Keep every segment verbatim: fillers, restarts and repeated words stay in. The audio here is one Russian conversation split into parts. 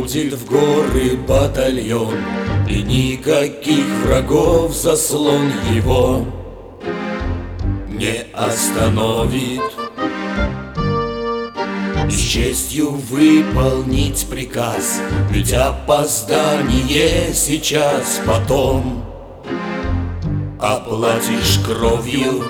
Уходит в горы батальон, и никаких врагов заслон его не остановит. С честью выполнить приказ, ведь опоздание сейчас, потом оплатишь кровью.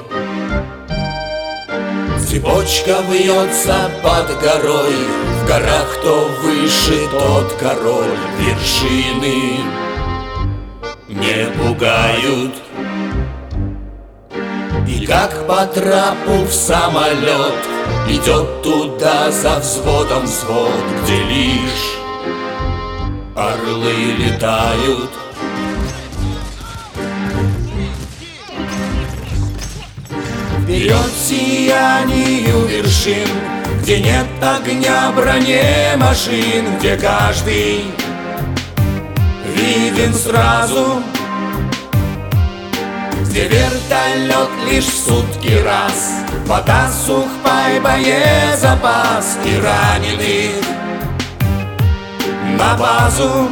Цепочка вьется под горой, в горах кто выше, тот король. Вершины не пугают, и как по трапу в самолет идет туда за взводом взвод, где лишь орлы летают. Вперед сиянию вершин, где нет огня бронемашин, где каждый виден сразу, где вертолет лишь в сутки раз, вода, сухпай, боезапас и раненых на базу.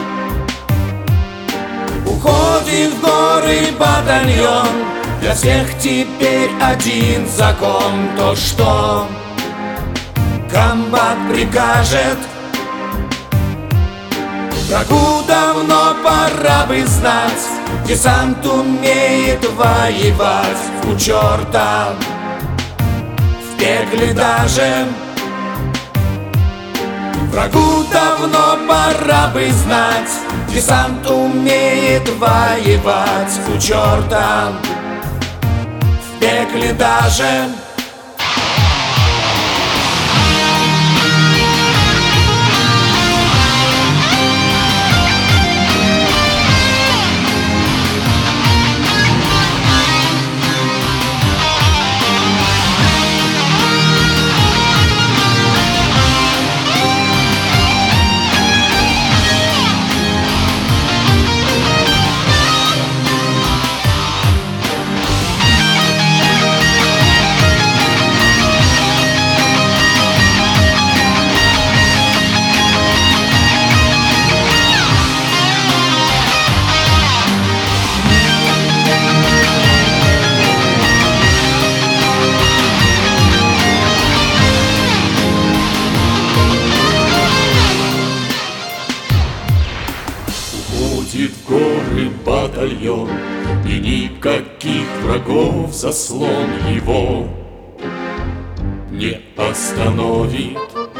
Уходит в горы батальон, для всех теперь один закон. То, что комбат прикажет, врагу давно пора бы знать. Десант умеет воевать, у черта в пекле даже. Врагу давно пора бы знать, десант умеет воевать, у черта в пекле даже. Уходит в горы батальон, и никаких врагов заслон его не остановит.